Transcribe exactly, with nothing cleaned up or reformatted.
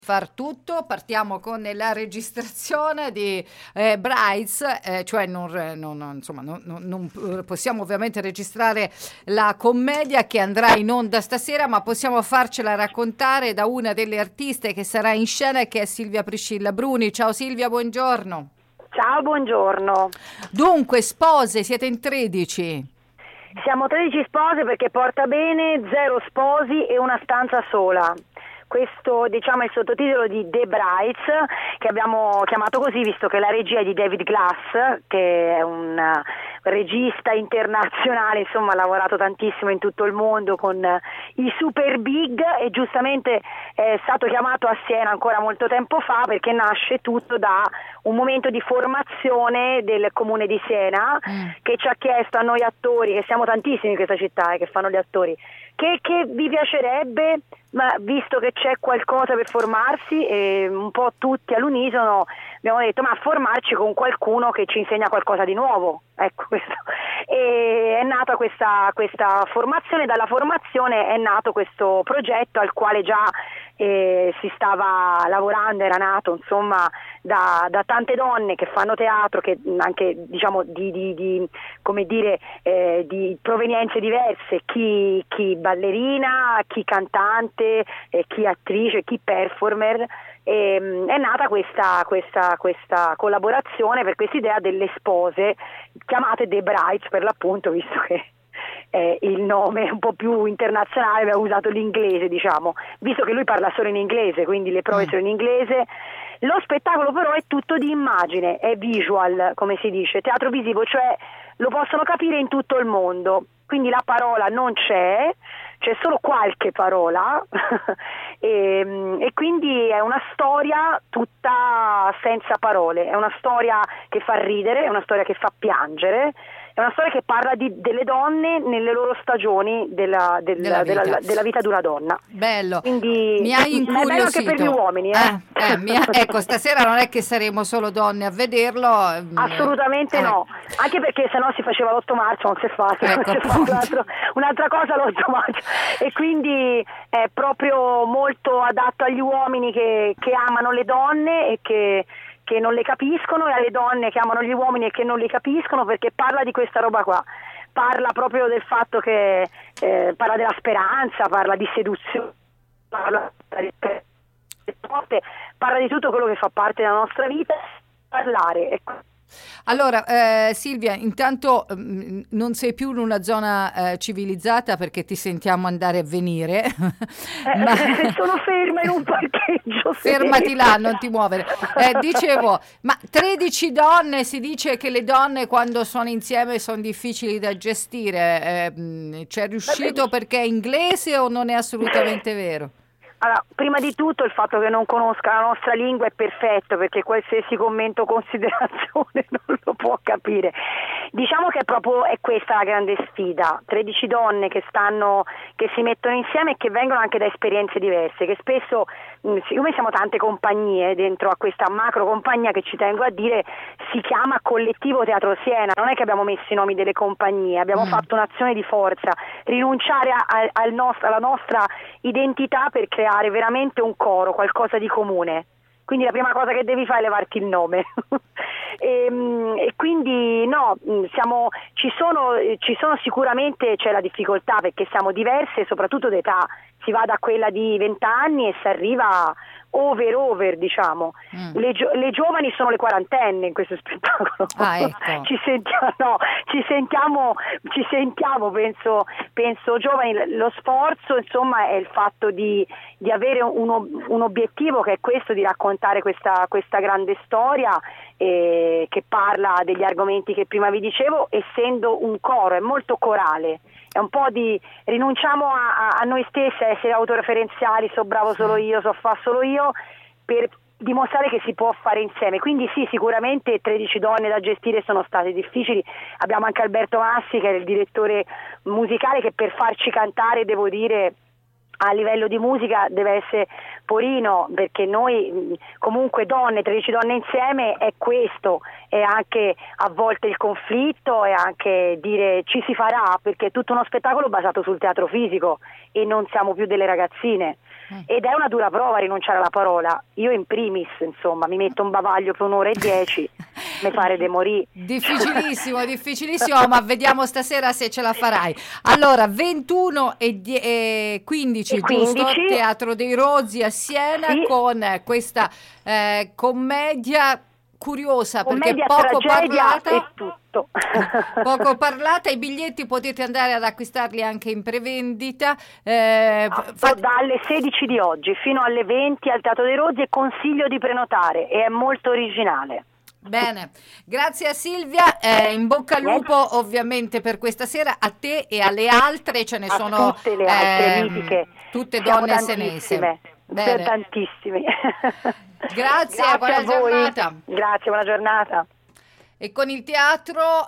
Far tutto, partiamo con la registrazione di eh, Brides, eh, cioè non, non, non, insomma, non, non, non possiamo ovviamente registrare la commedia che andrà in onda stasera, ma possiamo farcela raccontare da una delle artiste che sarà in scena, che è Silvia Priscilla Bruni. Ciao Silvia, buongiorno. Ciao, buongiorno. Dunque, spose, siete in tredici. Siamo tredici spose perché porta bene, zero sposi e una stanza sola. Questo, diciamo, è il sottotitolo di The Brides, che abbiamo chiamato così visto che la regia è di David Glass, che è un regista internazionale, insomma ha lavorato tantissimo in tutto il mondo con i super big, e giustamente è stato chiamato a Siena ancora molto tempo fa perché nasce tutto da un momento di formazione del comune di Siena, mm. che ci ha chiesto a noi attori, che siamo tantissimi in questa città, eh, che fanno gli attori, che, che vi piacerebbe, ma visto che c'è qualcosa per formarsi, e un po' tutti all'unisono abbiamo detto ma formarci con qualcuno che ci insegna qualcosa di nuovo, ecco questo. E è nata questa, questa formazione, dalla formazione è nato questo progetto al quale già eh, si stava lavorando, era nato insomma da, da tante donne che fanno teatro, che anche diciamo di, di, di come dire eh, di provenienze diverse, chi, chi ballerina, chi cantante, eh, chi attrice, chi performer. E, è nata questa, questa, questa collaborazione per questa idea delle spose chiamate The Brides, per l'appunto, visto che eh, il nome è un po' più internazionale, abbiamo usato l'inglese, diciamo, visto che lui parla solo in inglese, quindi le prove mm. sono in inglese. Lo spettacolo però è tutto di immagine, è visual, come si dice, teatro visivo, cioè lo possono capire in tutto il mondo, quindi la parola non c'è, c'è solo qualche parola e, e quindi è una storia tutta senza parole, è una storia che fa ridere, è una storia che fa piangere, è una storia che parla di, delle donne nelle loro stagioni della, del, della, vita. Della, della vita di una donna. Bello. Quindi mi hai incuriosito. Ma è bello anche per gli uomini. Eh? Eh, eh, mi ha, ecco, stasera non è che saremo solo donne a vederlo. Assolutamente eh. no, anche perché sennò si faceva l'otto marzo, non si è fatto, ecco, si è fatto un altro, un'altra cosa l'otto marzo, e quindi è proprio molto adatto agli uomini che, che amano le donne e che che non le capiscono, e alle donne che amano gli uomini e che non li capiscono, perché parla di questa roba qua, parla proprio del fatto che eh, parla della speranza, parla di seduzione, parla di, parla di tutto quello che fa parte della nostra vita, parlare. Ecco. Allora eh, Silvia, intanto mh, non sei più in una zona eh, civilizzata perché ti sentiamo andare e venire. Eh, ma... sono ferma in un parcheggio. Fermati là, non ti muovere. Eh, dicevo, ma tredici donne, si dice che le donne quando sono insieme sono difficili da gestire. Eh, mh, c'è riuscito perché è inglese o non è assolutamente vero? Allora, prima di tutto il fatto che non conosca la nostra lingua è perfetto, perché qualsiasi commento o considerazione non lo può capire. Diciamo che proprio è questa la grande sfida, tredici donne che stanno, che si mettono insieme e che vengono anche da esperienze diverse, che spesso, siccome siamo tante compagnie dentro a questa macro compagnia che ci tengo a dire, si chiama Collettivo Teatro Siena, non è che abbiamo messo i nomi delle compagnie, abbiamo mm. fatto un'azione di forza, rinunciare a, a, al nostro, alla nostra identità per creare veramente un coro, qualcosa di comune. Quindi la prima cosa che devi fare è levarti il nome. e, e quindi no, siamo, ci sono, ci sono sicuramente, c'è la difficoltà perché siamo diverse, soprattutto d'età, si va da quella di venti anni e si arriva over over, diciamo. Mm. Le, gio- le giovani sono le quarantenne in questo spettacolo. Ah, ecco. ci sentiamo, no, ci sentiamo, ci sentiamo penso, penso giovani. Lo sforzo insomma è il fatto di, di avere un, un obiettivo, che è questo, di raccontare questa, questa grande storia eh, che parla degli argomenti che prima vi dicevo, essendo un coro, è molto corale. È un po' di rinunciamo a, a, a noi stesse, a essere autoreferenziali, so bravo solo io, so fa solo io, per dimostrare che si può fare insieme. Quindi sì, sicuramente tredici donne da gestire sono state difficili. Abbiamo anche Alberto Massi, che è il direttore musicale, che per farci cantare, devo dire, a livello di musica deve essere Porino, perché noi comunque donne, tredici donne insieme è questo, è anche a volte il conflitto, è anche dire ci si farà, perché è tutto uno spettacolo basato sul teatro fisico e non siamo più delle ragazzine. Ed è una dura prova rinunciare alla parola. Io in primis, insomma, mi metto un bavaglio per un'ora e dieci, mi pare de morì. Difficilissimo, difficilissimo, ma vediamo stasera se ce la farai. Allora, ventuno e, die- e quindici, E quindici, giusto? Teatro dei Rozzi a Siena, sì, con questa eh, commedia curiosa, commedia, perché poco tragedia parlata. e tutto. Poco parlata, i biglietti potete andare ad acquistarli anche in prevendita. Eh, Fa... dalle sedici di oggi fino alle venti al Teatro dei Rozzi, e consiglio di prenotare, e è molto originale. Bene, grazie a Silvia, eh, in bocca al lupo ovviamente per questa sera, a te e alle altre, ce ne a sono tutte le altre eh, mitiche, tutte siamo donne senese. Bene. Tantissime. Grazie, Grazie buona a voi. giornata. Grazie, buona giornata. E con il teatro